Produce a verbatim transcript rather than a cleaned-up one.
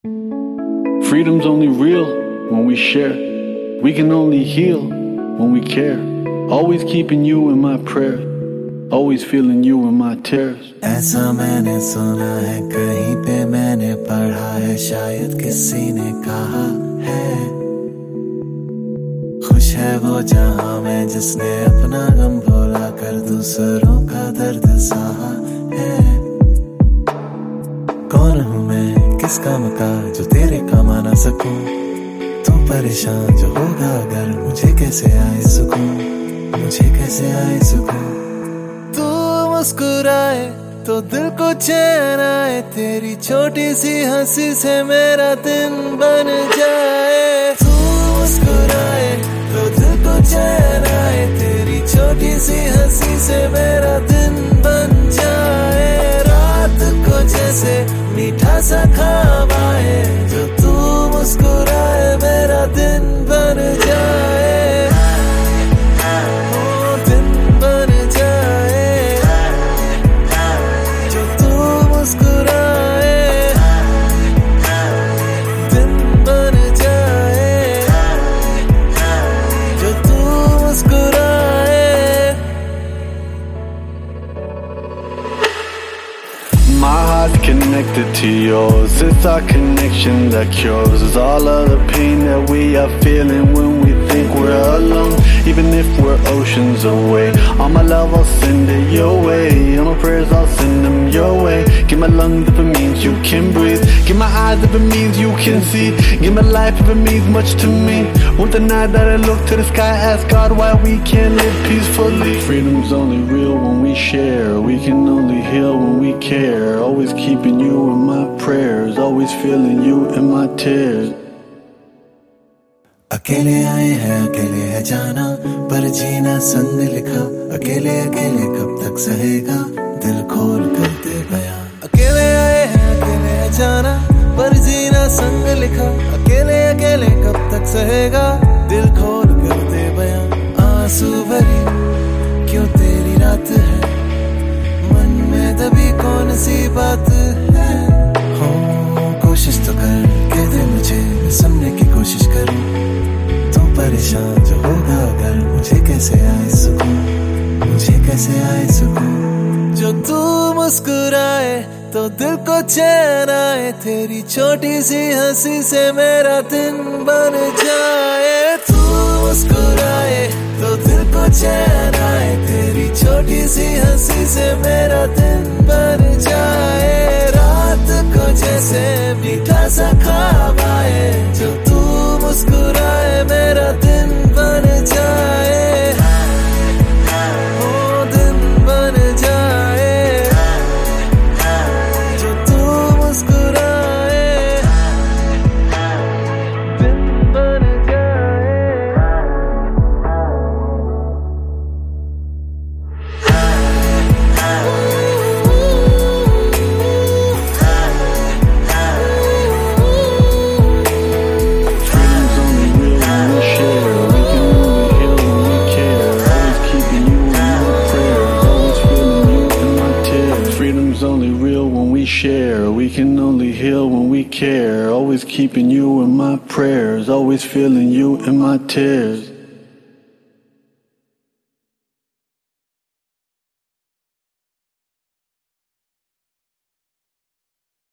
Freedom's only real when we share. We can only heal when we care. Always keeping you in my prayers. Always feeling you in my tears. ऐसा मैंने सुना है, कहीं पे मैंने पढ़ा है, शायद किसी ने कहा है, खुश है वो जहां में जिसने अपना गम भुला कर दूसरों का दर्द सहा है। कौन हूँ मैं, किस काम का जो तेरे काम आ ना सकूं, तू परेशान जो होगा अगर मुझे कैसे आए सुकून, मुझे कैसे आए सुकून। तू मुस्कुराए तो दिल को चैन आए, तेरी छोटी सी हंसी से मेरा दिन बन जाए। तू मुस्कुराए तो दिल को चैन आए, तेरी छोटी सी हंसी से मेरा दिन बन जाए। रात को जैसे मीठा सा ख्वाब आए, जो तू मुस्कुराए मेरा दिन बन जाए। My heart's connected to yours. It's our connection that cures all of the pain that we are feeling when we think we're alone. Even if we're oceans away, all my love I'll send it your way. All my prayers I'll send them your way. Give my lungs if it means you can breathe. Give my eyes if it means you can see. Give my life if it means much to me. Want the night that I look to the sky, ask God why we can't live peacefully. Freedom's only real when we share. We can only heal when we care. Always keeping you in my prayers. Always feeling you in my tears. अकेले आए हैं अकेले है जाना, पर जीना संग लिखा। अकेले अकेले कब तक सहेगा, दिल खोल कर दे बयां। अकेले आए हैं अकेले है जाना, पर जीना संग लिखा। अकेले अकेले कब तक सहेगा, दिल खोल कर दे बयां। आंसू भरी क्यों तेरी रात है, मन में दबी कौन सी बात है। हो कोशिश तो कर के दे मुझे, मैं सुनने की कोशिश करूं। तू परेशान जो होगा अगर मुझे कैसे आए सुकून, मुझे कैसे आए सुकून। जो तू मुस्कुराए तो दिल को चैन आए, तेरी छोटी सी हंसी से मेरा दिन बन जाए। तू मुस्कुराए तो दिल को चैन आए, तेरी छोटी सी हंसी से मेरा दिन बन जाए। रात को जैसे मीठा सा ख्वाब आए, जो तू मुस्कुराए मेरा दिन बन जाए। ओ दिन बन जाए, जो तू मुस्कुराए दिन बन जाए। Share. We can only heal when we care. Always keeping you in my prayers. Always feeling you in my tears.